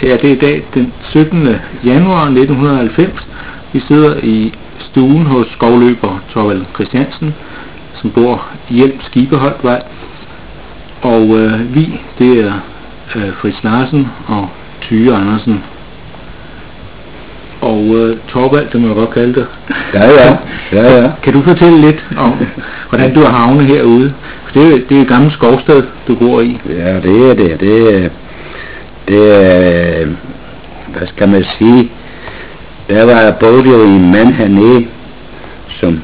Ja, det er i dag den 17. januar 1990. Vi sidder i stuen hos skovløber Thorvald Christiansen, som bor i Hjelm Skibeholtvej. Og vi, det er Fritz Larsen og Tyge Andersen. Og Thorvald, det må jeg godt kalde det. Ja. Kan du fortælle lidt om, hvordan du har havnet herude? For det er et gammelt skovsted, du bor i. Ja, det er det. Det er, hvad skal man sige, der var både jo en mand hernede, som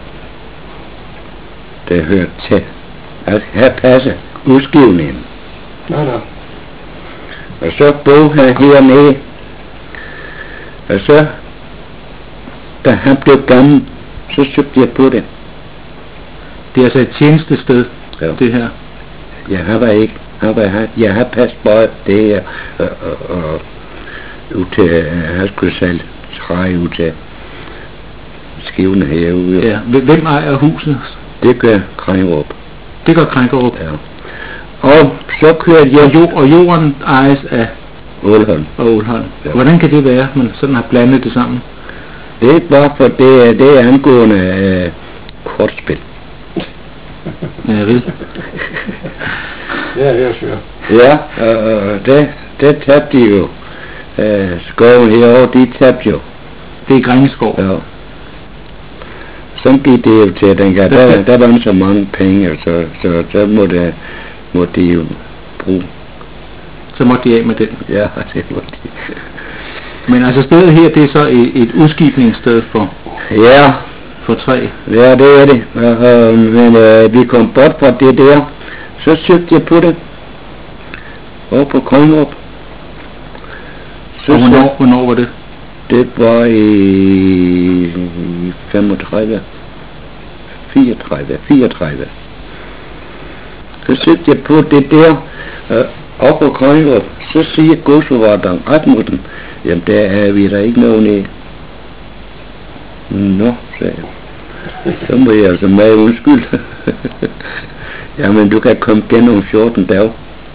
det hørte til at have passet udskrivningen. Nå. Og så boede han hernede, og så, da han blev gammel, så søgte jeg på det. Det er altså et tjenestested, Ja. det her. Ja, han var ikke. Jeg har passet på det her, og ud til, han skulle sælge træ ud til skivene herude. Ja. Hvem ejer huset? Det gør Kringrup. Det gør Kringrup. Ja. Og så kørte jeg Og jorden ejes af Ålholm. Ålholm. Ja. Hvordan kan det være, at man sådan har blandet det sammen? Det var for det er angående kortspil. Ja, jeg ved. Det er jeg sure. Ja, og det tabte de jo. Skoven herovre, de tabte jo. Det er Grænskov. Ja. Sådan gik det jo til dengang. Der var ikke så mange penge, så måtte de jo bruge. Så måtte de af med den. Ja, det måtte de. Men altså stedet her, det er så et udskibningssted Ja, for træ. ja, det er det. Men vi kom bort fra det der. Så søgte jeg på det. Over på Kringrup. Og hvornår var det? Det var i 34. Så søgte jeg på det der op på Kringrup. Så siger godsforvalteren ret mod dem. Jamen der er vi der ikke nogen i. Nå, sagde jeg. Så må jeg altså med undskyld. Jamen du kan komme igen om 14 dage.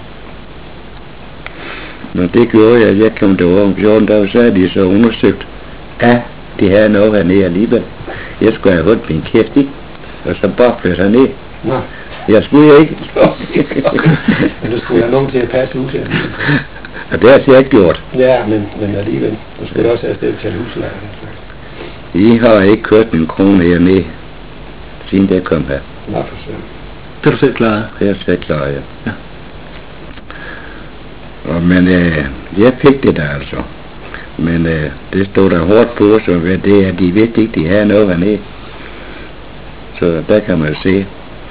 Nå det gjorde jeg. Jeg kom derovre om 14 dage, så havde de så undersøgt. Ja, de havde noget hernede alligevel. Jeg skulle have holdt min kæft i. Og så bare flytte herned. Nå. Jeg skulle ikke. Men du skulle have nogen til at passe huset. Og det har jeg ikke gjort. Ja, men alligevel. Du skulle også have afsted til husleje. I har ikke kørt en krone hernede, siden jeg kom her. Nå, for søren. Det er du selv klaret. Det er jeg selv klar, ja. Ja. Og, men jeg fik det der altså. Men det stod der hårdt på, så det er, de vidste ikke, de havde noget hernede. Så der kan man se.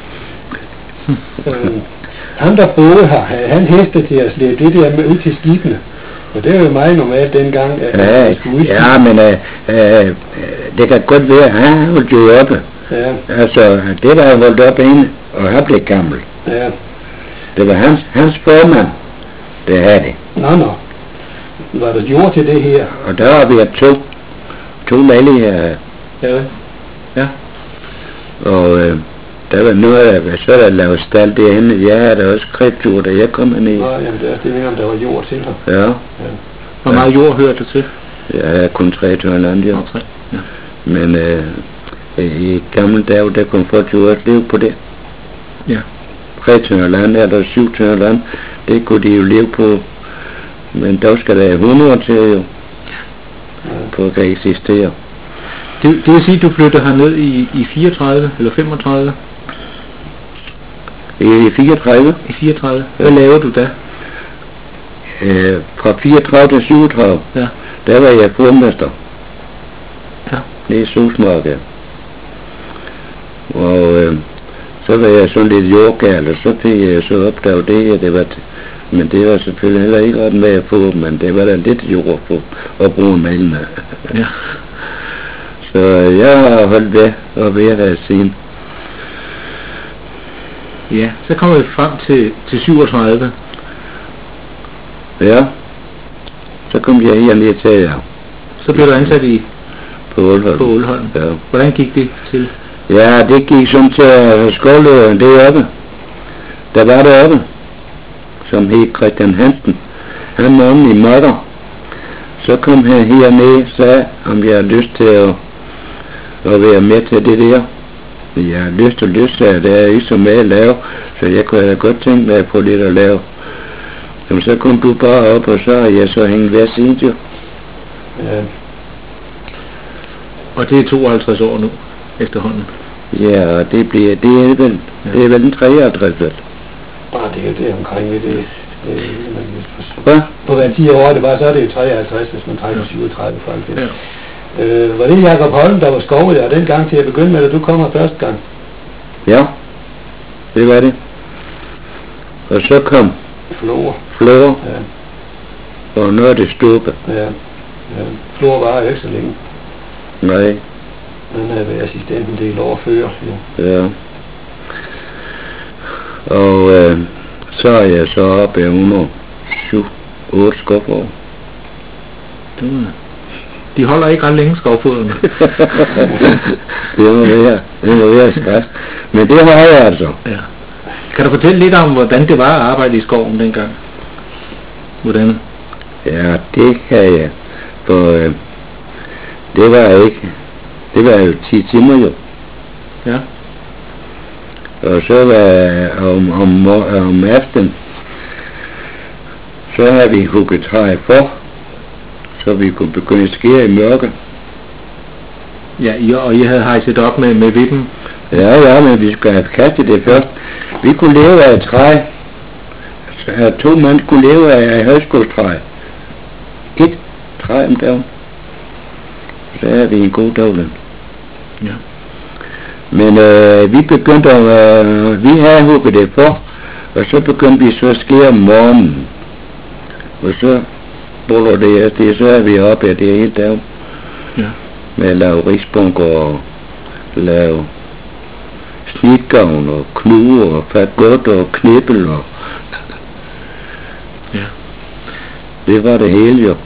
Ham der boede her, han heste til at slæbe det der med ud til skibene. Og det er jo meget normalt dengang, at vi skulle udskibne. Ja, men det kan godt være, at han holdt jo oppe. Ja. Altså, det var holdt op inde, og han blev gammel. Ja. Det var hans formand, det havde det. Nå. Var der jord til det her? Og der har vi to lejligheder. Ja. Og der var noget af, så der lavet stald derinde. Jeg havde da også kredtur, da jeg kom herned. Nå, jamen det er også det, om der var jord til her. Ja. Hvor meget jord hørte det til? Jeg havde kun 3 tønder land, jo. 3. Ja. Men i gamle dage, der kunne folk jo også leve på det. Ja. 3 tønder land, eller 7 tønder land, det kunne de jo leve på. Men der skal der 100 til jo. For at kan eksistere. Det vil sige, at du flyttede herned i 34 eller 35? I 34. I 34. Hvad lavede du da? Fra 34 til 37. Ja. Der var jeg fodmester. Ja. Nede i Susmarke. Og så var jeg sådan lidt jordgal, og så fik jeg så opdaget det her, det var men det var selvfølgelig heller ikke ret med at få, men det var da lidt jord på at bruge malene. Ja. Så jeg har holdt ved og ved at siden. Ja, så kommer vi frem til 37. Ja. Så kom jeg herned til jer. Så blev du ansat på Ålholm. På Ålholm. Ja. Hvordan gik det til? Ja, det gik sådan til skovløberen deroppe. Der var deroppe, som hed Christian Hansen. Han var åndelig makker. Så kom han herned og sagde, om jeg har lyst til at være med til det der. Jeg har lyst til, at det er ikke så meget at lave, så jeg kunne da godt tænke mig på lidt at lave. Jamen, så kom du bare op, og så har jeg så hængt hver siden jo. Ja. Og det er 52 år nu, efterhånden. Ja, og det er vel en 53 vel. Det er jo det omkring det. Hvad? På hver 10 år det var, så er det jo 53, hvis man trækker 37 fra det. Ja. Var det Jakob Holm, der var skovleder dengang til at begynde med, at du kommer første gang? Ja, det var det. Og så kom Flore. Ja. Og nu er det Stube. Ja. Flore var jo ikke så længe. Nej. Han havde været assistent en del år før. Ja. Og så er jeg så oppe i 107-8 skovfår. De holder ikke ret længe skovfoderne. det må være stress. Men det har jeg altså. Ja. Kan du fortælle lidt om, hvordan det var at arbejde i skoven dengang? Hvordan? Ja, det kan jeg. For det var jo 10 timer jo. Ja. Og så var om aftenen, så havde vi hugget træ for, så vi kunne begynde at skære i mørke. Ja, og I havde hejset op med vippen? Ja, men vi skulle have kastet det først. Vi kunne leve af træ. Altså, 2 mand kunne leve af højskolestræ. 1 træ om dagen. Så havde vi en god daglig. Ja. Men vi begyndte vi havde hugget det for, og så begyndte vi så at skære om morgenen. Og så boller det, så er vi oppe af det hele dagen. Ja. Med at lave risbunker og lave snitgavn og knude og fatgot og knibbel og... Ja. Det var det hele jo.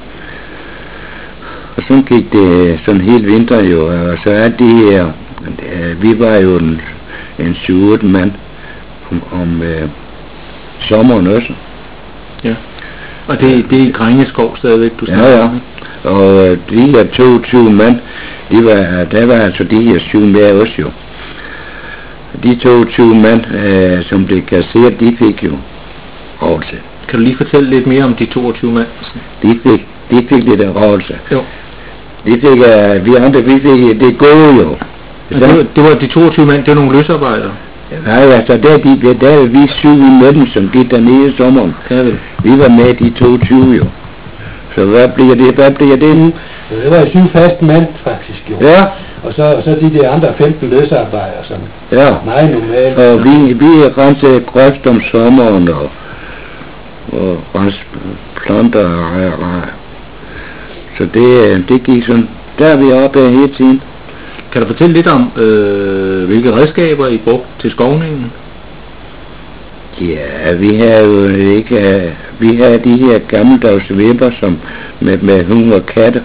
Og så gik det sådan hele vinter jo, og så er de her... Vi var jo en 7-8 mand om sommeren også. Ja. Og det er i Grænjeskov stadigvæk, du snakker om? Ja. Og de her 22 mand, der var altså de her 7 med også jo. De 22 mand, som blev kasseret, de fik jo rådelse. Kan du lige fortælle lidt mere om de 22 mand? De fik lidt af rådelse. Jo. De fik, vi andre, vi fik det gode jo. Det var de 22 mand, det var nogle løsarbejdere? Nej, altså der er vi 7 med dem, som gik dernede i sommeren. Vi var med de 22 jo. Så hvad bliver det nu? Det var 7 fast mand faktisk jo. Ja. Og så de der andre 15 løsarbejdere, som meget normalt. Og vi rensede grøft om sommeren og rensede planter og så det gik sådan. Der er vi oppe hele tiden. Kan du fortælle lidt om, hvilke redskaber I brugte til skovningen? Ja, vi havde jo ikke... Vi havde de her gammeldags vipper, som med hund og katte.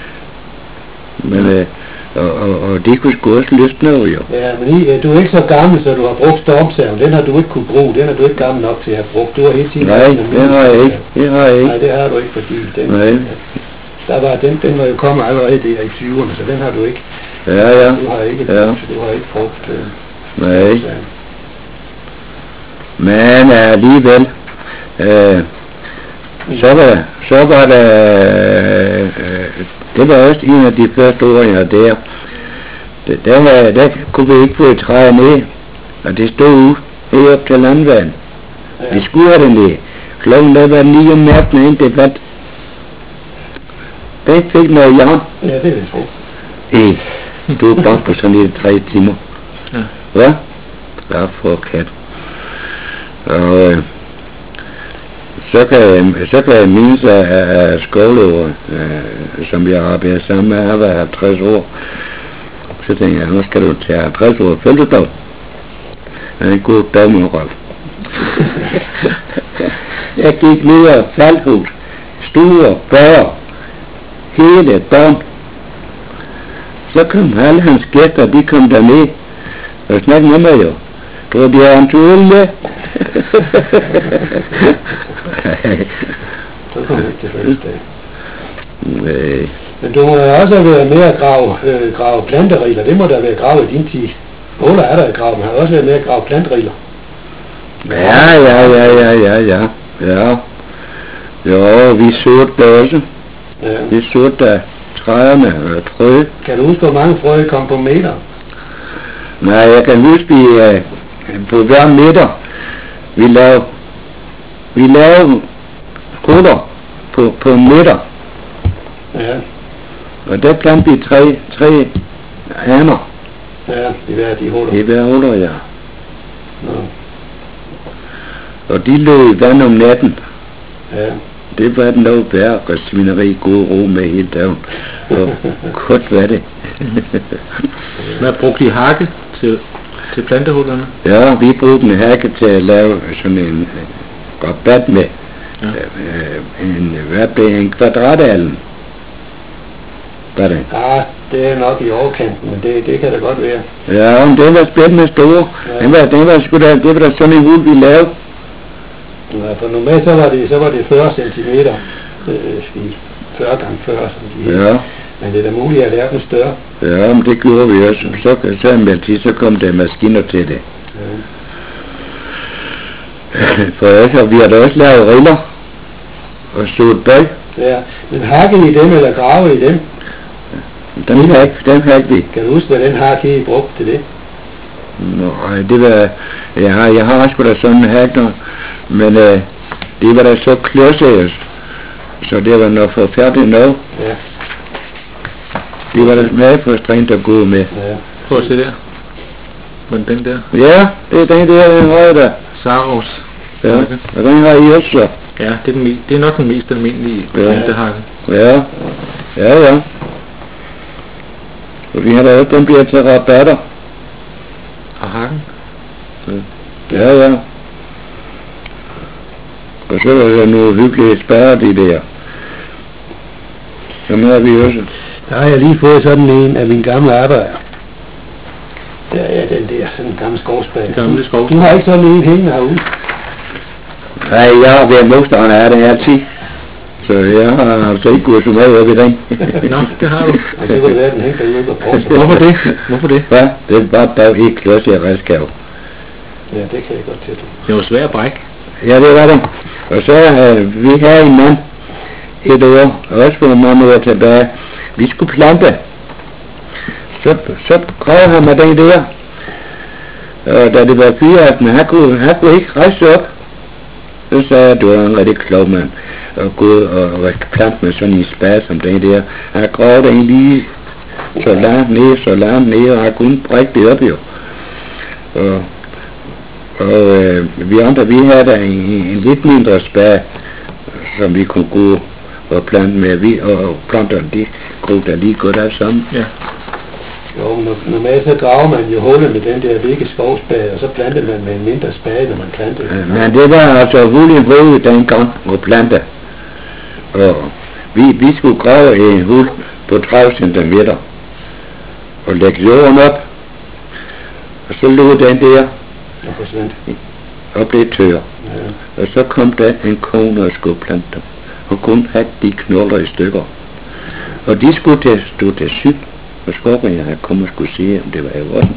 Men, og det kunne sgu også løsne jo. Ja, men du er ikke så gammel, så du har brugt stormsaven. Den har du ikke kunne bruge. Den er du ikke gammel nok til at have brugt. Du har hele tiden... Nej, det har jeg ikke. Nej, det har du ikke, fordi den var jo kommet allerede der i 20'erne, så den har du ikke. Ja. Du har ikke brugt. Nej. Men alligevel, så var der, det var også en af de første år, der kunne vi ikke få et træ ned, og det stod ude helt op til landvejen. Vi skulle have det ned. Klokken der var 9 om aftenen, inden det vandt. Det fik noget jern. Ja, det er det. Du er bare på sådan lidt 3 timer. Ja. Hvad? Ja, for kat. Og så kan jeg mindes af skovlever, som jeg arbejder sammen med, har været 50 år. Så tænkte jeg, nu skal du tage 50 år fødselsdag. Det er en god dag med Rolf. Jeg gik ned af faldhus, stuer, bør, hele dagen. Så kom alle hans gæster, de kom derned og snakkede med mig jo. Tror de er en tur med? Så kom det til fødselsdag. Nej. Men du må da også have været med at grave planteriller. Det må da være gravet i din tid. Huller er der i graven. Man har også været med at grave planteriller. Ja. Jo, vi så det også. Ja. Vi så da træerne og frø. Kan du huske, hvor mange frø kom på meter? Nej, jeg kan huske, på hver meter, vi lavede huller på meter. Ja. Og der plantede vi tre haner. Ja, i hver de huller. I hver huller, ja. Nå. Og de lå i vand om natten. Ja. Det var den lov værk og svineri god ro med hele dagen. Og godt var det. Hvad brugte I hakke til plantehullerne? Ja, vi brugte en hakke til at lave sådan en rabat med. Ja. Hvad blev en kvadratalen? Hvad er det? Ja, det er nok i overkanten, men det kan da godt være. Ja, men det var spændende store. Ja. Det var da sådan en hul, vi lavede. Ja, for normalt så var det 40 centimeter. 40 gange 40 centimeter. Ja. Men det er da muligt at lave den større. Ja, men det gjorde vi også. Så kom der maskiner til det. Ja. For vi har da også lavet riller og stået bøj. Ja, men hakke i dem eller grave i dem? Dem hack vi. Kan du huske, hvad den hakke I brugte til det? Nej, det var... Jeg har sgu da sådan en hack, men det var da så klodset, så det var noget forfærdeligt noget. Ja. Det var da meget for strengt at gå med. Ja. Prøv at se der. Men den der. Ja, det er den høje der. Saros. Ja, og den har I også så. Ja, det er nok den mest almindelige plantehakke. Ja. Og vi har da også, den bliver til rabatter. Og hakken? Ja. Og så er der nogle hyggelige spærrer, de der. Dem har vi også. Der har jeg lige fået sådan en af mine gamle arbejder. Der er den der, sådan en gammel skovspade. Gamle skovspade. Du har ikke sådan en hængende herude? Nej, jeg har været modstander af det altid. Så jeg har altså ikke gået så meget op i den. Nå, det har du. Og det kunne være, den hængte derude på porsen. Hvorfor det? Hvad? Det var bare helt klods i redskab. Ja, det kan jeg godt til. Det var svært at brække. Ja, det var det. Og så vi havde en mand et år, også for mange år tilbage. Vi skulle plante. Så gravede han med den der. Og da det var 4 han kunne ikke rejse op. Så sagde jeg, du er en rigtig klog mand. Og gå og plante med sådan en spade som den der. Han gravede den lige så langt ned, og han kunne brække det op jo. Og vi andre, vi havde da en lidt mindre spade, som vi kunne gå og plante med. Og planterne, de kunne da lige godt af sammen. Ja. Jo, normalt så graver man jo hullet med den der vigge skovspade, og så planter man med en mindre spade, når man planter. Men det var altså hullet brød dengang og plante. Og vi skulle grave en hul på 30 cm og lægge jorden op. Og så lå den der og blev tør. Ja. Og så kom der en kone og skulle plante dem. Og kun havde de knolder i stykker. Og de skulle stå til syg. Og skovringen havde kommet og skulle sige, om det var i orden.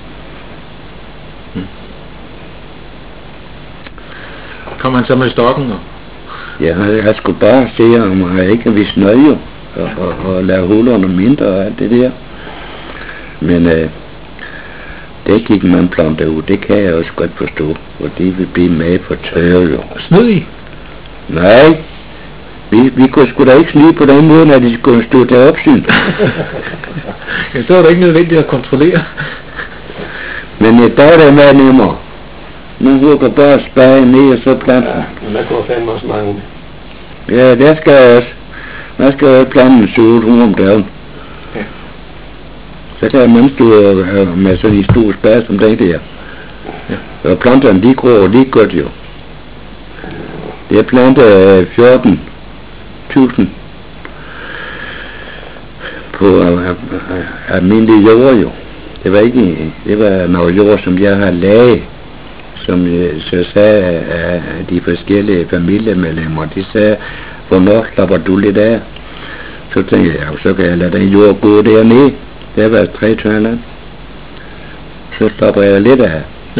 Kom han så med stokken? Ja, jeg skulle bare se, om jeg ikke ville snøje jo. Og lave hullerne mindre og alt det der. Men det gik man plante ud. Det kan jeg også godt forstå. Og det vil blive med for tørre jo. Snød I? Nej. Vi kunne sgu da ikke snige på den måde, at de skulle stå til opsyn. Ja, så var det ikke nødvendigt at kontrollere. Men i dag er det meget nemmere. Man hugger bare spaden ned og så planter. Ja, men der går fandme også mange. Ja, der skal jeg også. Man skal jo plante 700 om dagen. Ja. Så kan man stå med sådan en stor spade som den der. Ja. Og planterne, de gror lige godt jo. Jeg plantede 14.000 på almindelige jord jo. Det var noget jord, som jeg har lavet, som så sagde de forskellige familiemedlemmer, de sagde, hvornår slapper du lidt af? Så tænkte jeg, ja, så kan jeg lade den jord gå dernede. Der var 3 tørre land. Så stopper jeg lidt af.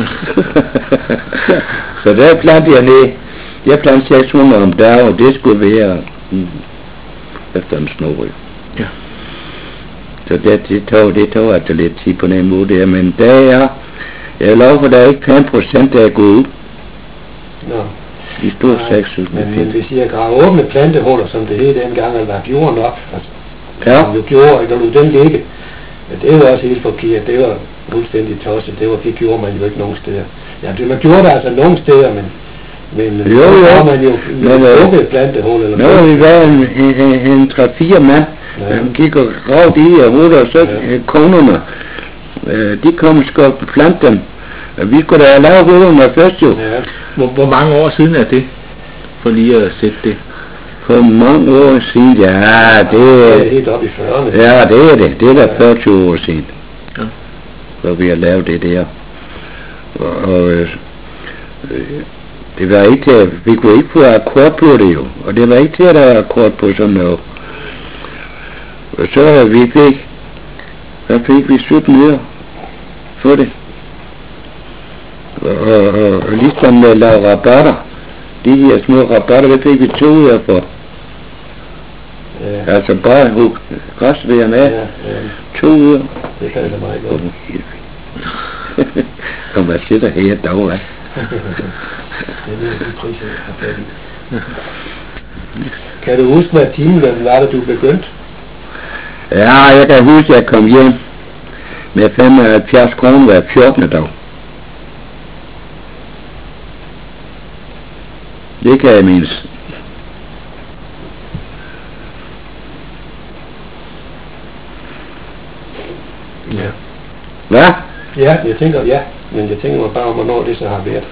Så der plantede jeg ned. Jeg plantede 600 om dagen, og det skulle være efter en snorøg. Ja. Så det tog altså lidt tid på den måde der, men der er, jeg vil love for, der er ikke 5% der er gået ud. Nå. De stod 6 ud. Men hvis jeg graver åbne plantehuller, som det hed dengang, eller gjorde nok, altså, ja. Som jo gjorde, ikke, og lod den ligge, det var også helt forkert, det var fuldstændig tosset, det gjorde man jo ikke nogen steder. Ja, man gjorde det altså nogle steder, men jo, man jo lukket plantehul, eller nå, vi var en 3-4 mand, han gik og gravede i og huller, og så konerne, de kom og skulle plante dem. Vi skulle da lave hullerne først jo. Ja. Hvor mange år siden er det, for lige at sætte det? For mange år siden, ja, det er helt op i 40'erne. Ja, det er det. Det er da 40 år siden. Ja. Hvor vi har lavet det der. Og det var ikke til, vi kunne ikke få akkord på det jo. Og det var ikke til at have akkord på sådan noget. Og så fik vi 17 øre for det. Og ligesom med lave rabatter. De her små rabatter, det fik vi 2 øre for. Ja. Altså bare græsværen af. Ja. 2 øre. Det passer meget godt. Kom og sidder her dog, hva'? Det er de priser, jeg har fat i. Kan du huske, hvad timelønnen var, da du begyndte? Ja, jeg kan huske, at jeg kom hjem med 75 kroner hver 14. dag. Det kan jeg mindes. Ja. Hvad? Ja, jeg tænker mig bare om, hvornår det så har været.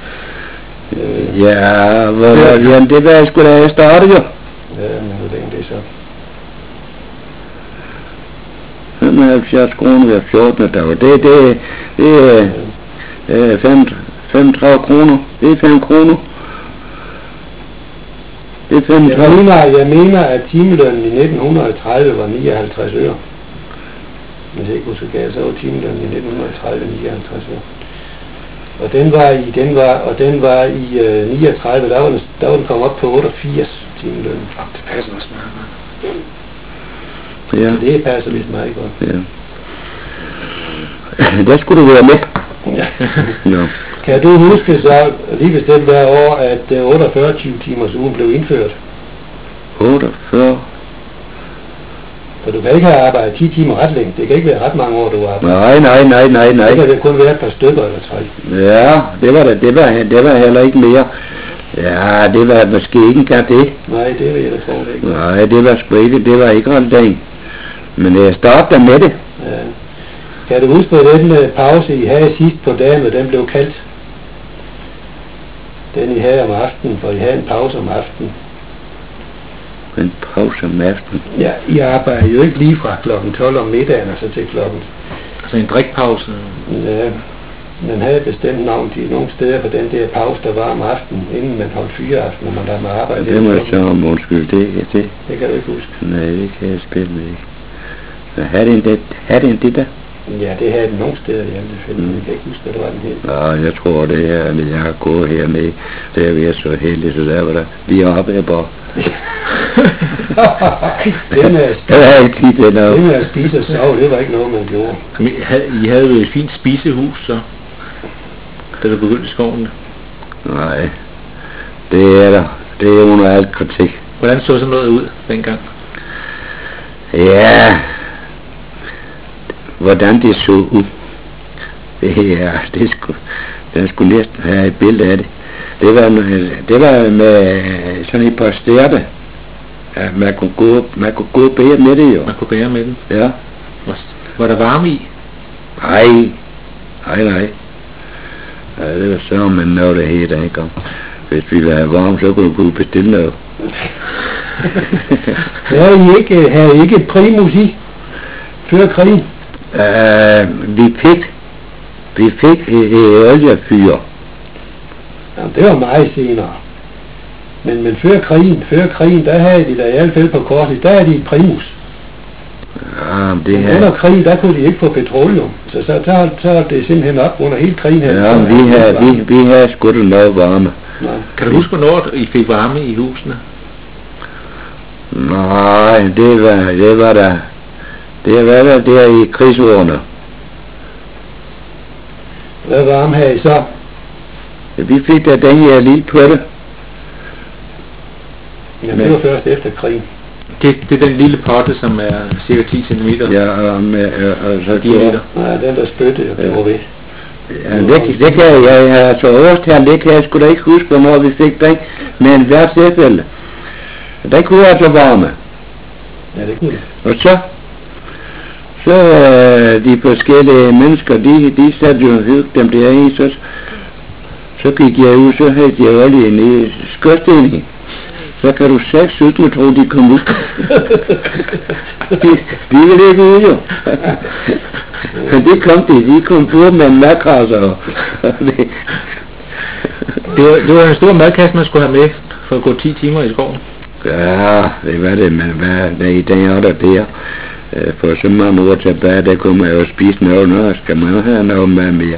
Jamen det var jeg sgu da jeg startede jo. Ja, men hvor længe det er så? 75 kroner hver 14. dag. Det er 35 kroner. Det er 5 kroner. Det er 35. Jeg mener, at timelønnen i 1930 var 59 øre. Hvis jeg ikke husker galt, så var timelønnen i 1930 59 øre. Og den var i 39, der var den kommet op på 88 timelønnen. Det passer også meget godt. Ja. Så det passer vist meget godt. Ja. Der skulle du være med. Ja. Ja. Kan du huske så lige bestemt hver år, at 48 timers ugen blev indført? 48? For du kan ikke have arbejdet 10 timer ret længe. Det kan ikke være ret mange år, du arbejder. Nej. Det kan det kun være et par stykker eller 3. Ja, det var heller ikke mere. Ja, det var måske ikke engang det. Nej, det ved jeg da tror det ikke. Nej, det var sgu ikke, det var ikke ret længe. Men jeg startede med det. Ja. Kan du huske, hvad den pause, I havde sidst på dagen, og den blev kaldt? Den I havde om aftenen, for I havde en pause om aftenen. En pause om aftenen? Ja, I arbejder jo ikke lige fra klokken 12 om middagen og så til klokken. Altså en drikpause? Ja, man havde bestemt navn til nogle steder på den der pause, der var om aftenen, inden man holdt fyreaften, når man der med arbejde. Ja, det må jeg så om undskyld, det kan du ikke huske. Nej, det kan jeg spille ikke. Havde den det der? Ja, det havde den nogle steder, jeg kan ikke huske, hvad det var den helt. Ja, jeg tror det her, jeg har gået hernede, der er vi så heldig, så der var der lige oppe af bare. Det med at spise og sove, det var ikke noget, man gjorde. I havde jo et fint spisehus, så, da du begyndte skoven? Nej, det er der. Det er under alt kritik. Hvordan så sådan noget ud dengang? Ja, hvordan det så ud. Den skulle næsten have et billede af det. Det var med sådan et par stærte. Ja, man kunne gå og bære med det jo. Man kunne bære med den? Ja. Var der varme i? Nej. Ja, det var så, men noget det hele ikke. Hvis vi ville have varme, så kunne vi bestille noget. Havde I ikke et primus i før krigen? Vi fik et oliefyr. Jamen, det var meget senere. Men før krigen, der havde de da i hvert fald på korset, der havde de et primus. Ja, det Men her. under krigen, der kunne de ikke få petroleum. Så er det simpelthen op under hele krigen her. Ja, vi havde sgu da noget varme. Nej. Kan du huske, hvornår I fik varme i husene? Nej, det var der i krigsårene. Hvad varme havde I så? Vi fik da den her lille potte. Jamen, det var først efter krigen. Det er den lille potte, som er cirka 10 cm. Ja, og så diameter. Nej, den der spyttede, det var ved. Ja, det kan jeg, altså årstal, det kan jeg sgu da ikke huske, hvornår vi fik den, men hvert tilfælde. Den kunne altså varme. Ja, det kunne det. Og så de forskellige mennesker, de satte jo hygge dem derinde, så gik jeg ud, så havde jeg olie nede i skørstenen. Så kan du 6-17 tro, de kom ud. de ville ikke ud, jo. Men det kom de kom ud med en madkasse. Det var en stor madkasse, man skulle have med for at gå 10 timer i skoven. Ja, det var det, men hvad i den er der. For så mange år tilbage, der kunne man jo spise noget, og skal man jo have noget med mere.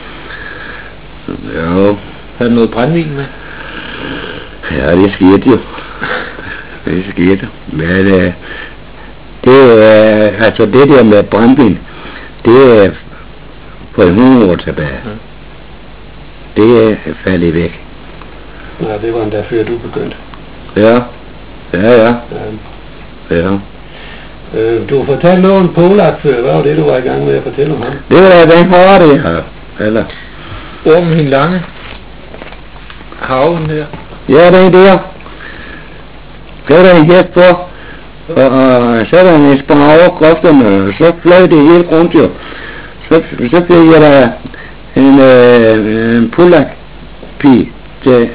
Jo. Havde du noget brændvin med? Ja, det skete jo. Det skete. Men det er jo, altså det der med brændvin, det er på 100 år tilbage. Det er faldet væk. Nej, det var endda før du begyndte. Ja. Du har fortalt noget om Polak før. Hvad var det, du var i gang med at fortælle om ham? Det var den hårde her. Eller? Ormen hin lange. Haven der. Ja, den der. Så er der en hest på. Og så er der en spang over krofterne. Og så fløj det helt rundt jo. Så fik jeg da en Polak-pige til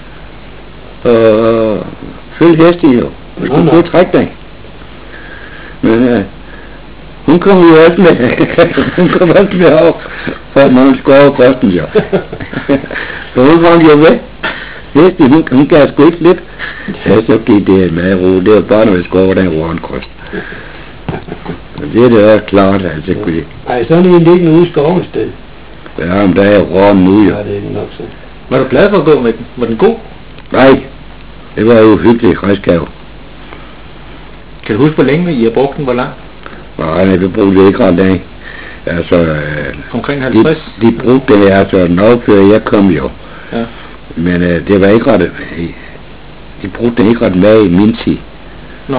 følge heste jo. Og skulle kunne trække den. Men hun kom jo også med. Hun kom også med over. For man skulle over posten jo. Så hun hang jo med. Heste, hun gav sgu ikke slippe. Ja, så gik det med ro. Det var bare, når vi skulle over den roenkost. Det er det også klart, altså. Ej, sådan en liggende ude i skoven et sted. Ja, men der er roen nu jo. Ja, det er nok så. Var du glad for at gå med den? Var den god? Nej, det var jo hyggeligt redskab. Kan du huske, hvor længe I har brugt den? Hvor lang? Nej, vi brugte det ikke ret længe. Altså, omkring 50? De brugte det altså nok før jeg kom jo. Ja. Men det var ikke ret... De brugte det ikke ret med i min tid. Nå.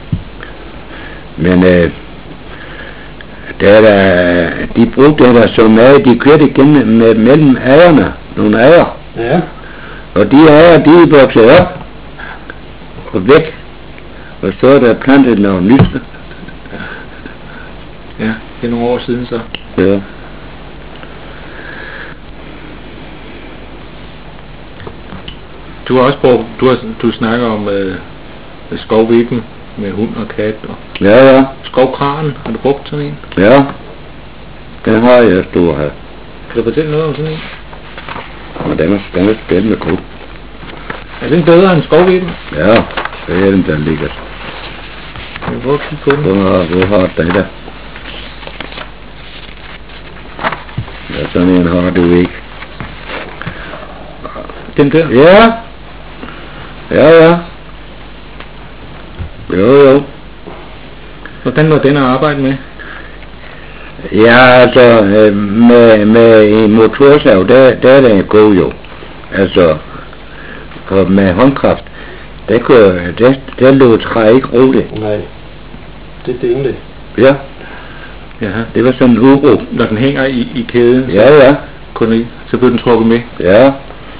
Men de brugte det der så meget, de kørte igennem mellem ejerne, nogle ejer. Ja. Og de ejer, de er vokset op og væk. Og så er der plantet noget nyt. Ja, det er nogle år siden så. Ja. Du har også brugt, du snakker om skovvippen med hund og kat og Ja. skovkranen. Har du brugt sådan en? Ja. Den har jeg stor her. Kan du fortælle noget om sådan en? Og den er spændende god. Er den bedre end skovvippen? Ja, det er den, der ligger. Jeg vil prøve at kigge på den. Hvor har den der? Ja, sådan en har du ikke. Den der? Ja. Jo. Hvordan var den at arbejde med? Ja, altså, med en motorsav, der er den god jo. Altså, for med håndkraft, der lå træ ikke roligt. Nej, det dinglede. Ja. Jaha. Det var sådan en uro. Når den hænger i kæden, Ja. så blev den trukket med. Ja.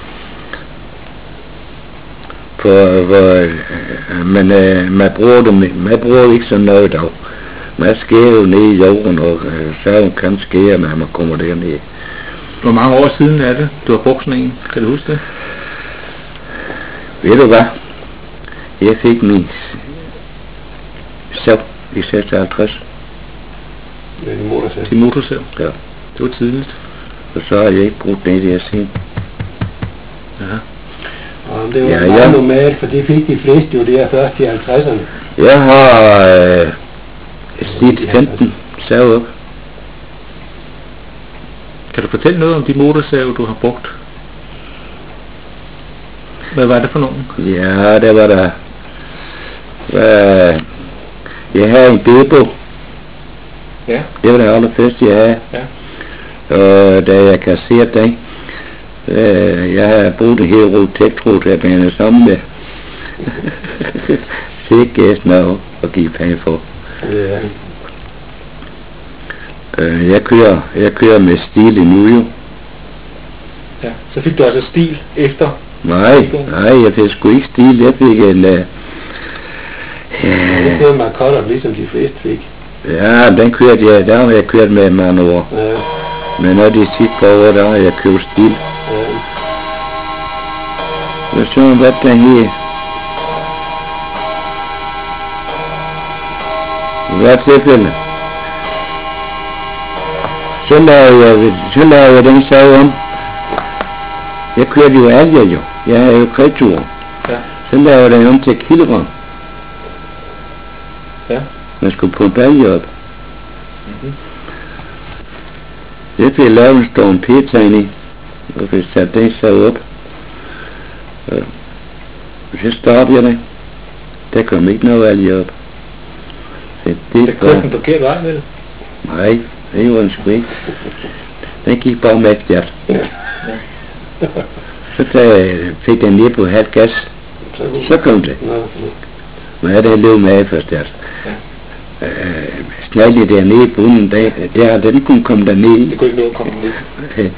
Men man bruger ikke sådan noget dog. Man skærer jo ned i jorden, og saven kan skære, når man kommer derned. Hvor mange år siden er det, du har brugt sådan en? Kan du huske det? Ved du hvad? Jeg fik min sav i 56. Med en motorsav. Til motorsav? Ja. Det var tidligt. Og så har jeg ikke brugt den der siden. Ja. Og det var meget normalt, for det fik de fleste jo der først i 50'erne. slidt 15 sav op. Kan du fortælle noget om de motorsave, du har brugt? Hvad var det for nogen? Ja, der var der... jeg havde en Bebo. Ja. Det var det allerførste, jeg havde. Ja. Og da jeg kasserede den, jeg havde brugt en hel rute tektro til at bane sammen med. Fik gæsten af og give penge for. Ja. Jeg kører med stil endnu jo. Ja. Så fik du altså stil efter? Nej, jeg fik sgu ikke stil. Jeg fik en... Du kørte med cutter, ligesom de fleste fik. Ja, den kørte jeg. Der har jeg kørt med mange år. Ja. Men når de sidste par år, der har jeg købt stil. Ja. Jeg så hvad den her. Hvad tilfælde? Så lavede jeg den sag om. Jeg kørte jo alger jo. Jeg havde jo kreaturer. Ja. Så lavede jeg den om til kilogram. Ja. Man skulle pumpe alger op. Mm-hmm. Jeg fik lavet en storm p-tegn i. Og fik sat den sag op. Så stoppede jeg det. Der kom ikke noget alger op. Det kørte den forkert vej, vel? Nej, det var en sgu ikke. Den gik bare med stjert. Så fik den ned på halv gas. Så kom det. Men jeg havde løbet med for stjert. Snallet dernede i bunden, den kunne komme dernede. Det kunne ikke nå at komme ned.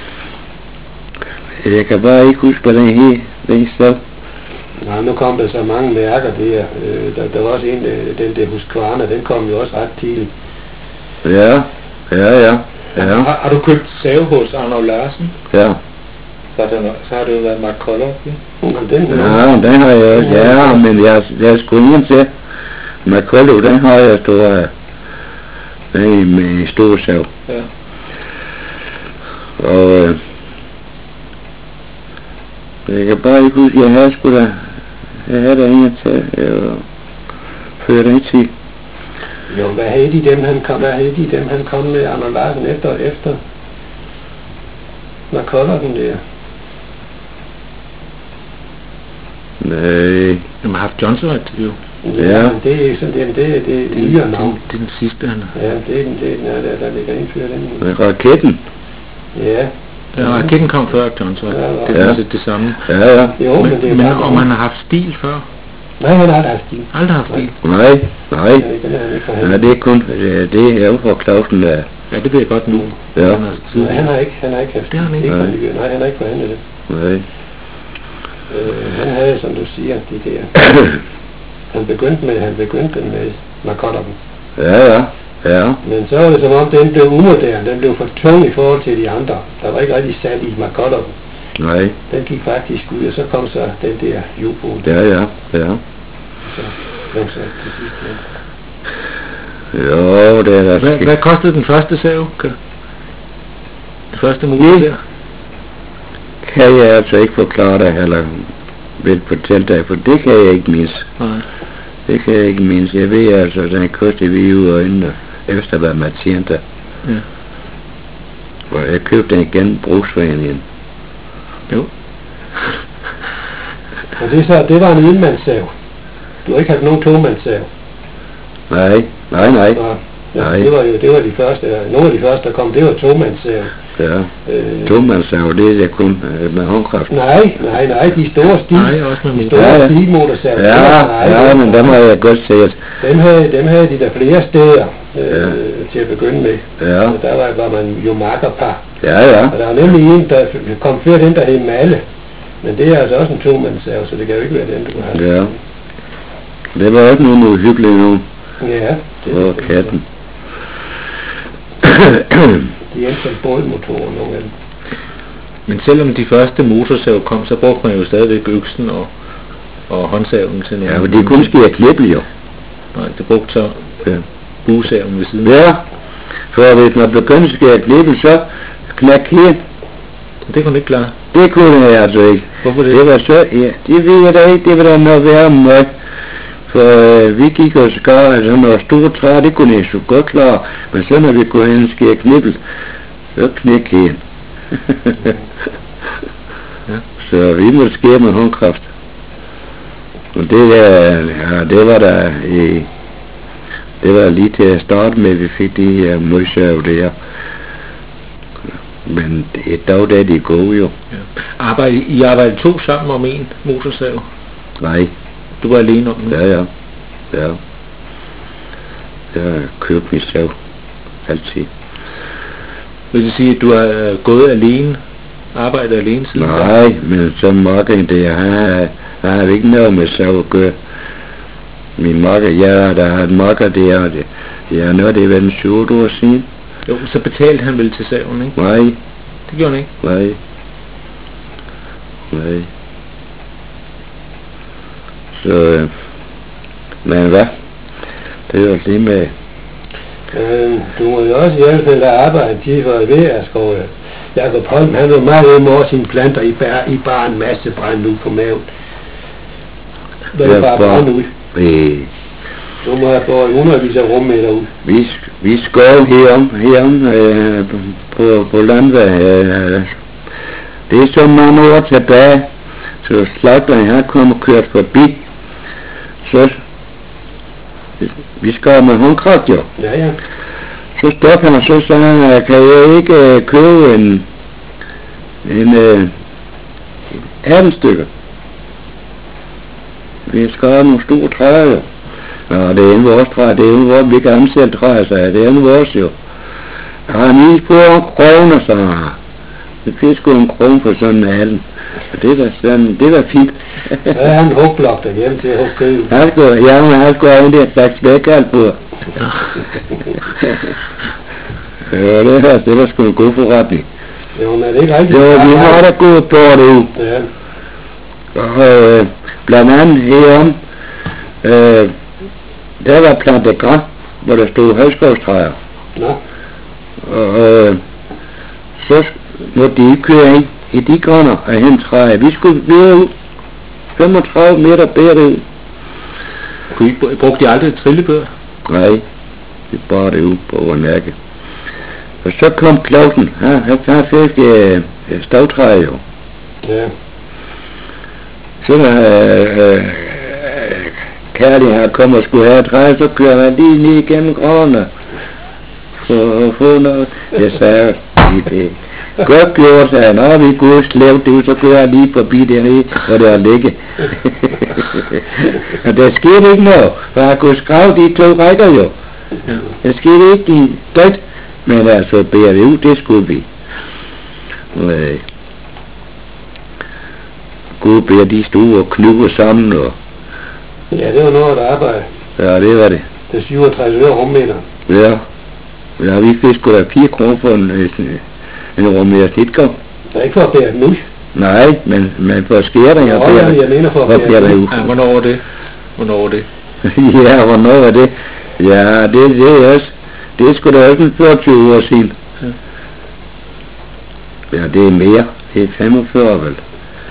Jeg kan bare ikke huske på den her, den stav. Nej, nu kom der så mange mærker der. Der var også en, den der Husqvarna, den kom jo også ret tidligt. Ja. Har du købt save hos Arnold Larsen? Ja. Så har det jo været Mark Koller, ikke? Ja, den har jeg også. Ja, men jeg skulle ingen til. Mark Koller, den har jeg stået med en stor sav. Ja. Og jeg kan bare ikke huske, jeg havde der ingen til at føre den til. Jo, hvad havde de dem, han kom med Arnold Larsen efter Mark Koller den der? Nej. Jamen har haft Johnson jo. Ja. Det er sådan, det er nyere navn. Det er den sidste, han har. Ja, det er den, der ligger indført den. Raketten. Ja. Ja, raketten kom før Johnson. Det er det samme. Ja. Jo, men det er men om han har haft stil før? Nej, han har aldrig haft stil. Aldrig haft stil? Nej. Ja, det er kun, det er jo for Clausen, der... Ja, det ved jeg godt nu. Ja. Han har ikke haft det. Har han ikke. Nej, han har ikke forhandlet det. Nej. Han havde, som du siger, de der... han begyndte med Markotterben. Ja. Men så var det som om, den blev umoderne. Den blev for tung i forhold til de andre. Der var ikke rigtig salg i Markotterben. Nej. Den gik faktisk ud, og så kom så den der U-boot. Ja. Så blev så til sidst med. Jo, det er der. Hvad kostede den første save? Den første mulighed der? Kan jeg altså ikke forklare dig, eller vil fortælle dig, for det kan jeg ikke mindes. Nej. Det kan jeg ikke mindes. Jeg ved altså, den kostede vi ud af øjnene, efter hvad man tjente. Ja. Og jeg købte den igen brugsforeningen. Jo. Og det var en enmandssav. Du har ikke haft nogen tomandssav. Nej. Ja, det var de første, nogle af de første, der kom, det var tomandssav. Ja, tomandssav, det er kun med håndkraft. Nej, de store stilmotorsav. Ja, men dem har jeg godt set. Dem havde de der flere steder til at begynde med. Ja. Så der var man jo makkerpar. Ja. Og der var nemlig en, der kom før den, der hed Malle. Men det er altså også en tomandssav, så det kan jo ikke være den, du har. Ja. Det var også nogle uhyggelige nu. Ja. Og katten. De endte som bådmotorer, nogle af dem. Men selvom de første motorsav kom, så brugte man jo stadigvæk øksen og håndsaven til nogle... Ja, men det kunne ske at klippe jo. Nej, det brugte så buesaven ved siden. Ja, for hvis man begyndte at klippe, så knæk helt. Det kunne ikke klare. Det kunne jeg altså ikke. Hvorfor det? Det var så, ja, det ved jeg da ikke, det var da noget værre møg. For vi gik og skar, altså når store træer, det kunne jeg så godt klare, men så når vi går hen og skærer knibbel, så knæk hen. Ja. Så vi måtte skære med håndkraft. Og det der, ja, det var lige til at starte med, vi fik de her modsav der. Men et dag der, de er gode jo. Ja. I arbejdede 2 sammen om en motorsav? Nej. Du var alene om den? Ja. Jeg købte min sav. Altid. Vil det sige, at du har gået alene? Arbejdet alene siden? Nej, men så marken der, han har ikke noget med sav at gøre. Min marker, der har et marker der, ja, noget det er været 7 år siden. Jo, så betalte han vel til saven, ikke? Nej. Det gjorde han ikke? Nej. Så, men hvad? Det er jo lige med... Du må jo også i hvert fald arbejde til for at være, skov. Jakob Holm, han var meget ved med sine planter i bare en masse brændt ud på maven. Det er bare brændt ud. Du må have fået hundredvis af rummeter ud. Vi skov herom på landvej. Det er så mange år tilbage, så slagteren her kom og kørt forbi. Så vi skar med håndkraft jo. Ja. Så stoppede han, og så sagde han, kan jeg ikke købe en 18 stykker? Vi skar nogle store træer jo. Nå, det er en vores træer, det er en vores, vi kan ansætte træer, så det er en vores jo. Jeg har en is på en kroner, så det fik sgu en krone for sådan en 18. Og det var fint. Så er han hugblok derhjemme til at hugge køb. Han skulle have en der slags vækald på. Ja, det var sgu en god forretning. Jo, men er det ikke rigtigt? Jo, vi har da gået på det ud. Ja. Og blandt andet herom, der var plantet græn, hvor der stod højskovstræer. Nå. Og så måtte de ikke køre ind i de grønner af hente træer. Vi skulle videre ud 35 meter bedre ud. Brugte de aldrig trillebør? Nej, det bare det ud på vores mærke. Og så kom Clausen, han fik stavtræer jo. Ja. Så Kærlig her kom og skulle have et træ, så kører han lige ned igennem gråderne. For at få noget. Jeg sagde, det godt gjort, sagde han, når vi kunne slæve det ud, så kører jeg lige forbi dernede, hvor det er ligge. Og der skete ikke noget, for han kunne skrave de 2 rækker jo. Ja. Der skete ikke de dødt, men altså bære det ud, det skulle vi. Gud bære de store og knuge sammen og... Ja, det var noget at arbejde. Ja, det var det. Det er 37 øre rummeter. Ja, vi fik sgu da 4 kroner for en rummeter sitkom. Det er ikke for at bære den ud. Nej, men for at skære den, jeg mener for at bære den ud. Ja, hvornår var det? Ja, hvornår var det? Ja, det er også. Det er sgu da også en 40 år siden. Ja, det er mere. Det er 45 vel.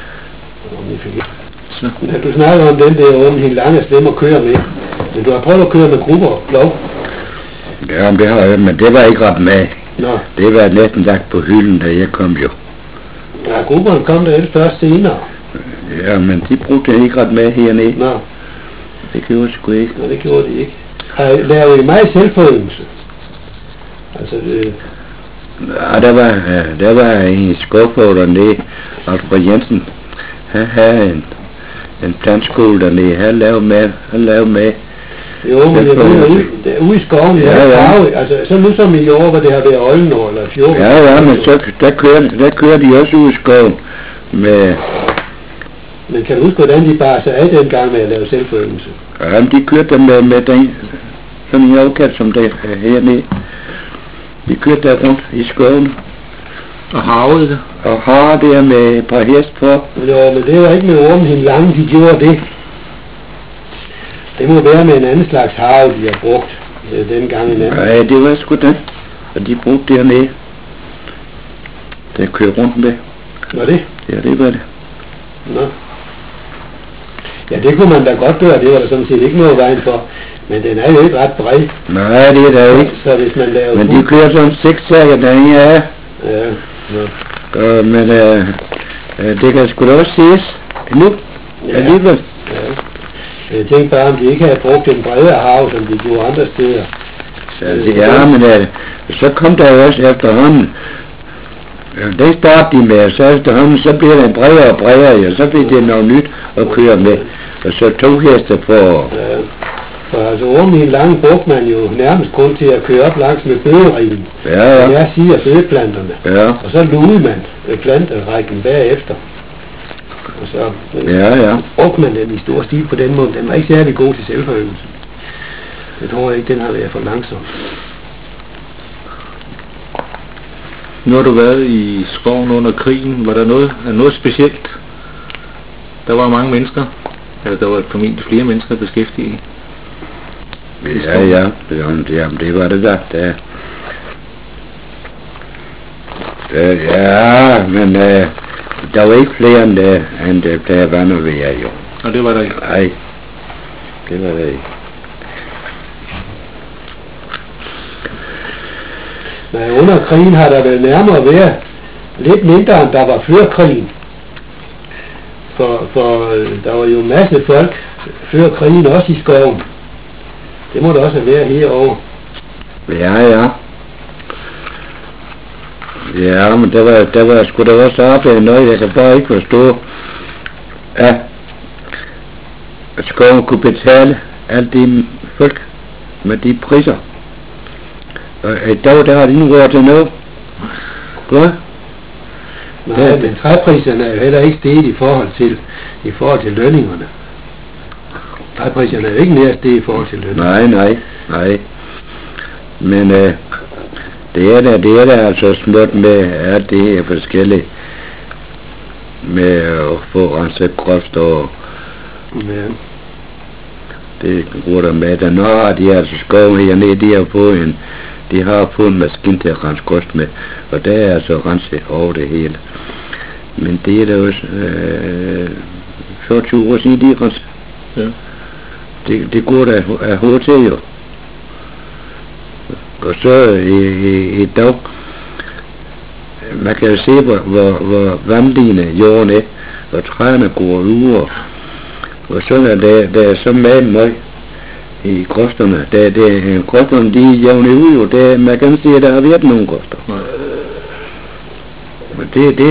Ja, du snakker om den der åben helt lange slem at køre med. Men du har prøvet at køre med grupper, lov? Ja, det har jeg, men det var ikke ret med. Nå. Det var næsten lagt på hylden, da jeg kom jo. Ja, grupperne kom der først senere. Ja, men de brugte jeg ikke ret med hernede. Nå. Det gjorde jeg sgu ikke. Nå, det gjorde de ikke. Laver I meget selvforøgelse? Altså, Ja, der var en skovfår dernede, Alfred Jensen. Han havde en plantskole dernede, han lavede med. Jo, men jeg ved ude i skoven, altså så nu som i år, hvor det har været øjenår eller fjord. Ja, men så der kører de også ud i skoven med... Men kan du huske, hvordan de bare så af den gang med at lave selvforøgelse? Ja, de kørte med den, sådan en afkat som det er hernede. De kørte der rundt i skoven. Og harvede det? Og harvede der med et par hest på. Jo, men det var ikke med ormen helt lange, de gjorde det. Det må være med en anden slags harve, de har brugt den gang en anden. Nej, det var sgu den. Og de brugte dernede. Der kørte rundt med. Var det? Ja, det var det. Nå. Ja, det kunne man da godt gøre, det var der sådan set ikke noget vejen for. Men den er jo ikke ret bred. Nej, det er der ikke. Så hvis man laver... Men de kører sådan 6 sækker derinde, ja. Ja, ja. Men det kan sgu da også ses nu, alligevel. Ja. Jeg tænkte bare, om de ikke havde brugt en bredere hav, som de gjorde andre steder. Ja, men så kom der jo også efterhånden. Det startede de med, så efterhånden, så bliver den bredere og bredere, ja, så bliver det noget nyt at køre med. Og så 2 heste på. Ja. For altså oven i en lang brugte man jo nærmest kun til at køre op langs med bøgerigen. Ja. Og jeg siger bøgeplanterne. Ja. Og så lugede man planterækken bagefter. Og så brugte man den i stor stil på den måde. Den var ikke særlig god til selvforøvelse. Jeg tror ikke, den har været for langsom. Nu har du været i skoven under krigen. Var der noget specielt? Der var mange mennesker. Eller der var formentlig flere mennesker beskæftiget. Ja. Det var det der. Ja, men der var ikke flere end det plejer at være, når vi er jo. Og det var der ikke? Nej, det var der ikke. Men under krigen har der vel nærmere været lidt mindre, end der var før krigen. For der var jo en masse folk før krigen, også i skoven. Det må der også have været herovre. Ja. Ja, men der var sgu da også arbejde noget, jeg kan bare ikke forstå, at skoven kunne betale alle de folk med de priser. Og i dag, der har de nu råd til noget. Hvad? Nej, men træpriserne er jo heller ikke steget i forhold til lønningerne. Træpriserne er jo ikke mere steget i forhold til lønningerne. Nej. Men det er der altså småt med alt det her forskellige. Med at få renset groft og... Ja. Det går der med. Der når de altså skoven hernede, de har fået en maskine til at rense groft med. Og der er altså renset over det hele. Men det er der også 40 år siden de renset. Ja. Det går der af hovedet til jo. Og så i dag, man kan jo se, hvor vandligende jorden er, og træerne går ud, og så der er så meget i grøfterne. Grøfterne, de er jævne ud, og man kan se, at der har været nogle grøfter. Men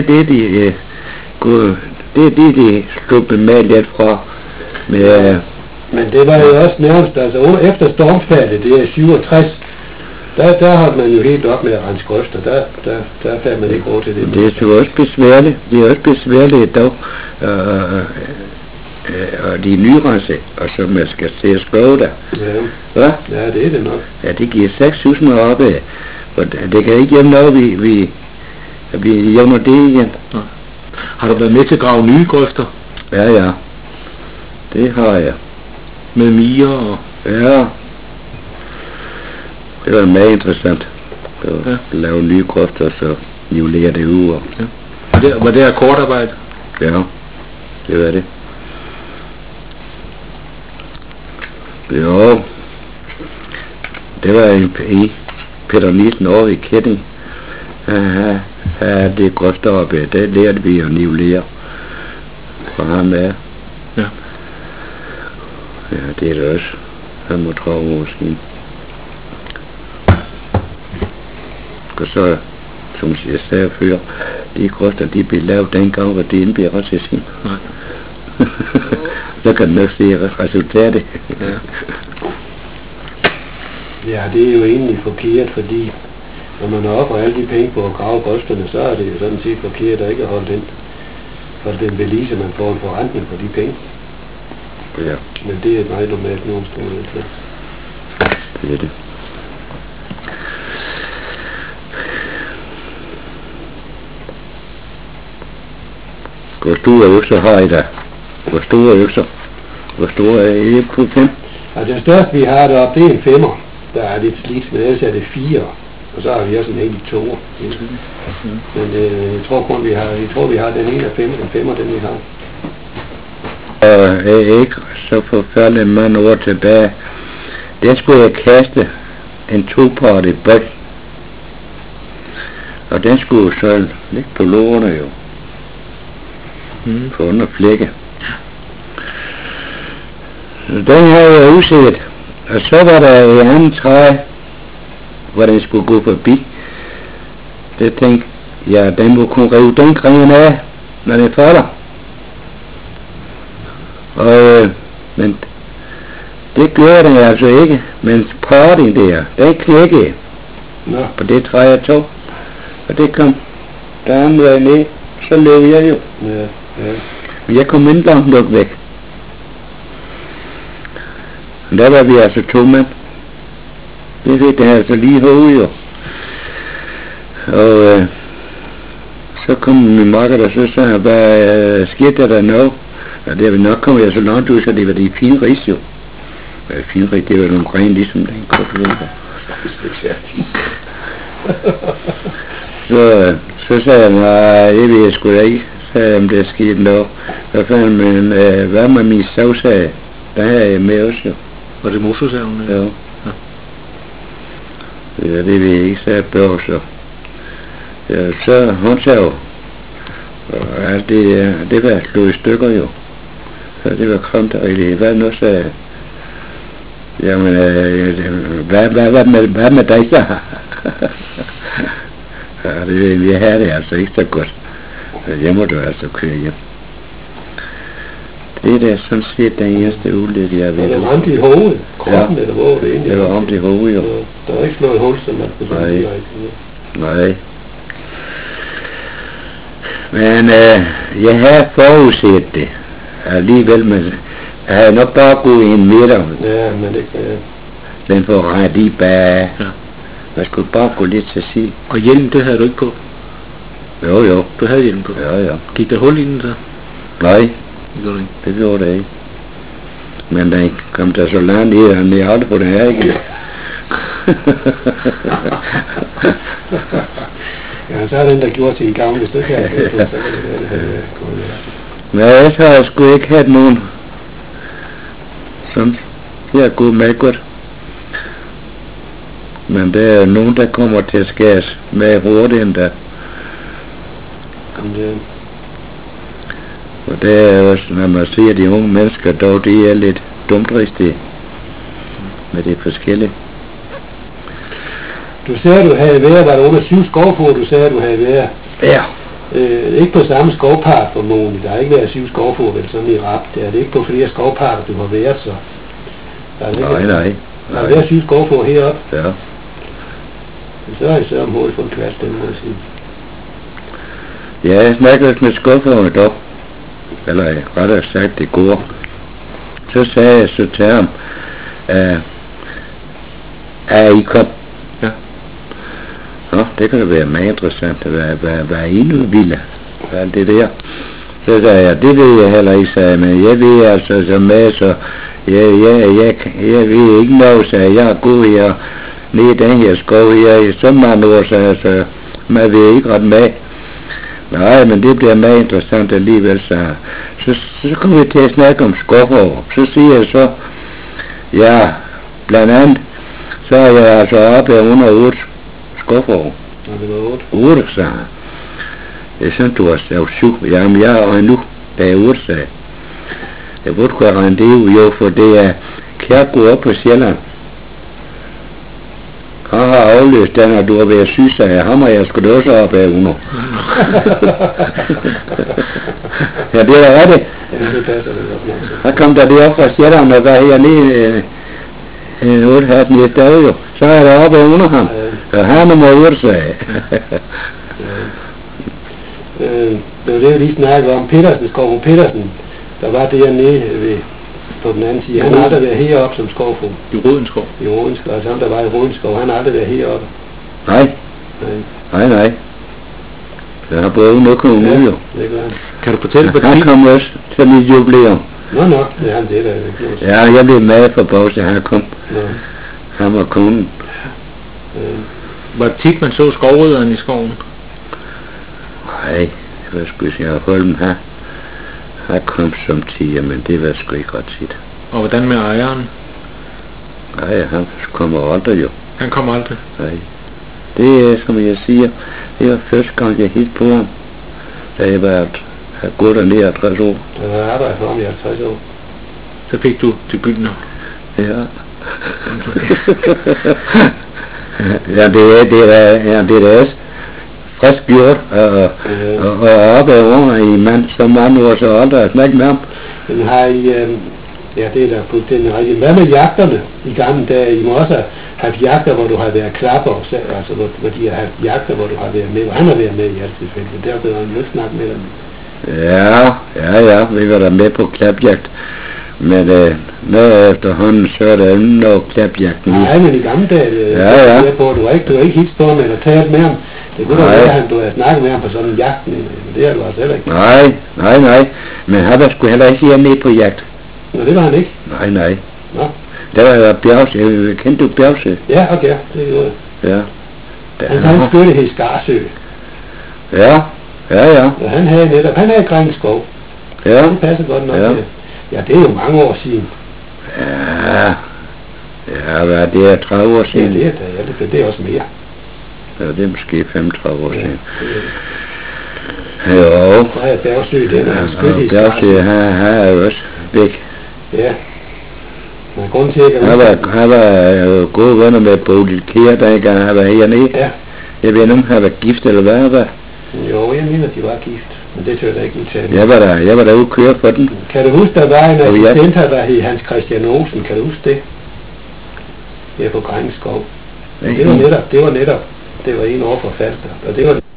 de sluppet med lidt fra. Men det var jo også nærmest, altså efter stormfaldet, det er 67, der har man jo helt op med at rense grøfter, der fandt man ikke råd til det. Det er jo også besværligt, i dag, og de nyrense, og så man skal se at skove der. Ja. Hva? Ja, det er det nok. Ja, det giver 6.000 op af, og det kan ikke hjemme noget, vi jævner det igen. Ja. Har du været med til at grave nye grøfter? Ja, det har jeg. Med mier og... Ja. Det var meget interessant. At lave nye grøfter, og så nivellere det ud. Ja. Var det akkordarbejde? Ja, det var det. Jo. Det var i Peter Nielsen over i Ketting. Det grøfter oppe, det lærte vi at nivellere fra ham af. Ja. Ja, det er det også. 35 år siden. Og så, som jeg sagde før, de grøfter, de blev lavet dengang, hvor det indbærer også i sin. Nej. Så kan man også se resultatet. Ja, det er jo egentlig forkert, fordi når man har offret alle de penge på at grave grøfterne, så er det jo sådan set forkert at ikke holde den. For den belyser, man får en forrentning på de penge. Ja. Men det er et meget normalt normstående. Det er det. Hvor store økser har I da? Hvor store økser? Hvor store er I på 5? Og den største vi har deroppe, det er en 5'er. Der er lidt slidt, men ellers er det 4. Og så har vi også en enkelt 2'er. Men jeg tror kun vi har den ene af 5, den 5'er, den vi har. ikke så forfærdeligt mange år tilbage, den skulle jeg kaste en topartet bold. Og den skulle så ligge på lårene jo. På under flække. Den havde jeg udset. Og så var der et andet træ, hvor den skulle gå forbi. Det tænkte, ja, den må kunne rive den gren af, når den falder. Og, men det gjorde den altså ikke, men parten der, den knækkede på det træ jeg tog. Og det kom der anden vej ned, så løb jeg jo. Ja. Men jeg kom ikke langt nok væk. Og der var vi altså 2 mand. Det fik den altså lige hovedet jo. Og så kom min makker der, så sagde han, hvad skete der nu? Og der vil nok komme jeg så langt ud, så det var de fine ris jo. Fine ris, det var nogle grene ligesom den kort vinter. Så sagde jeg, nej, det ved jeg sgu da ikke. Så sagde jeg, om det er sket noget. Hvad fanden, men hvad med min savsag? Der er jeg med også jo. Var det motorsaven? Ja. Ja, det ved jeg ikke, sagde Børg så. Ja, så håndsav. Og det var slået i stykker jo. Så det var kramt rigtigt. Hvad nu sagde jeg? Jamen, hvad med dig så? Ja, vi havde det altså ikke så godt. Så jeg må du altså køre hjem. Det er da sådan set den eneste ulykke, jeg ved. Det var ramt i hovedet, kroppen eller hvor det egentlig. Det var ramt i hovedet, jo. Der var ikke slået hul, som man kunne sige. Nej. Men jeg havde forudset det. Alligevel, men jeg havde nok bare gået 1 meter. Ja, men det kan jeg. Den får ret lige bag. Ja. Man skulle bare gå lidt til side. Og hjelm, det havde du ikke på? Jo. Du havde hjelm på? Ja. Gik der hul i den så? Nej. Det gjorde det ikke? Det gjorde det ikke. Men den kom der så langt i, og jeg aldrig på den her igen. Ja, så er den der gjort sin gang, hvis du kan have det, så kan det være. Men ellers har jeg sgu ikke haft nogen sådan her god med godt. Men der er nogen, der kommer til at skæres med hurtigt endda. Og det er også, når man ser de unge mennesker, dog de er lidt dumdristige med det forskellige. Du sagde, du havde været, var der under 7 skovfår, du sagde, du havde været. Ja. Ikke på samme skovpark formodentlig. Der har ikke været 7 skovfår, vel sådan i rap. Det er det ikke på flere skovparker, du har været, så. Nej. Der har været 7 skovfår heroppe. Ja. Så har I så om hovedet for en kvast, den må jeg sige. Ja, jeg snakkede med skovfårene dog. Eller rettere sagt, det går. Så sagde jeg så til ham, I kom? Ja. Nå, det kan da være meget interessant, hvad I nu ville. Alt det der. Så sagde jeg, det ved jeg heller ikke, sagde jeg, men jeg ved altså så med, så jeg ved ikke noget, sagde jeg er god her, nede i den her skov her, i så mange år, sagde jeg, så man ved ikke ret med. Nej, men det bliver meget interessant alligevel, så kommer vi til at snakke om skovfår. Så siger jeg så, ja, blandt andet, så er jeg altså oppe under 8 skovfår. Ja, det var 8. 8, sagde jeg. Jeg synes, du har sagt 7. Jamen, jeg er nu, der er 8, sagde jeg. Jeg burde kunne regne det ud, jo, for det er Kærgård op på Sjælland. Han har afløst den, og du har været syg, sagde jeg. Ham og jeg skulle også op af under. Ja, det er rigtigt. Ja, det passer det godt nok. Så kom der det op fra Sjælland, og var hernede 8 hatten i stedet jo. Så er der oppe under ham. Og han nummer 8, sagde jeg. Det var det, vi lige snakkede om. Petersen, Skovfog Petersen, der var dernede ved, på den anden side. Han har aldrig været heroppe som skovfog. I Rodenskov? I Rodenskov, altså ham der var i Rodenskov, han har aldrig været heroppe. Nej. Jeg har både noget kommet ud jo. Det gør han. Kan du fortælle, hvor han kom også til mit jubilæum. Nå, det er han det, der er ikke. Ja, jeg blev med for bogset, han kom. Nå. Han var konen. Var det tit, man så skovrydderen i skoven? Nej, det var sgu jeg holde dem her. Jeg kom som tiger, men det var sgu ikke ret tit. Og hvordan med ejeren? Nej, han kommer aldrig jo. Han kommer aldrig. Nej. Det er, som jeg siger, det var første gang, jeg hit på ham. Da jeg var gået der 59 år. Jeg har arbejdet for ham i 50 år. Så fik du debuten. Ja. Ja, det er også frisk gjort, og arbejde under i mand så mange år, så aldrig har snakket med ham. Men har I, ja, det er da fuldstændig rigtigt. Hvad med jagterne i gamle dage? I må også have haft jagter, hvor du har været klapper, altså hvor de har haft jagter, hvor du har været med, og han har været med i alt tilfælde. Derfor har han jo snakket med dem. Ja, vi var der med på klapjagt. Men når efterhånden, så er der noget klapjagt nu. Nej, men i gamle dage, ja. Du har ikke hits på ham, eller talt med ham. Det kunne da være, at du havde snakket med ham på sådan en jagt, men det har du altså heller ikke. Nej. Men han var sgu heller ikke her med på jagt. Nå, det var han ikke? Nej. Nå. Der var Bjergsø. Kendte du Bjergsø? Ja, okay. Det gjorde jeg. Ja. Han skytte i Skarsø. Ja. Og han havde Grænskov. Ja. Det passer godt nok til. Ja, det er jo mange år siden. Ja, hvad det er 30 år siden? Ja, det er også mere. Ja, det er måske 35 år siden. Jo. Så er Bjergsø, den er skytte i Skarsø. Bjergsø, han er jo også væk. Ja. Men grunden til, at han var gode venner med Bodil Kjær, dengang han var hernede. Ja. Jeg ved ikke, om han var gift eller hvad han var. Jo, jeg mener, de var gift. Men det tør jeg da ikke udtale. Jeg var der ude køre for den. Kan du huske, der var en assistent her, der hed Hans Christian Olsen? Kan du huske det? Her på Grænskov. Det var netop. Det var en over for Falster. Og det var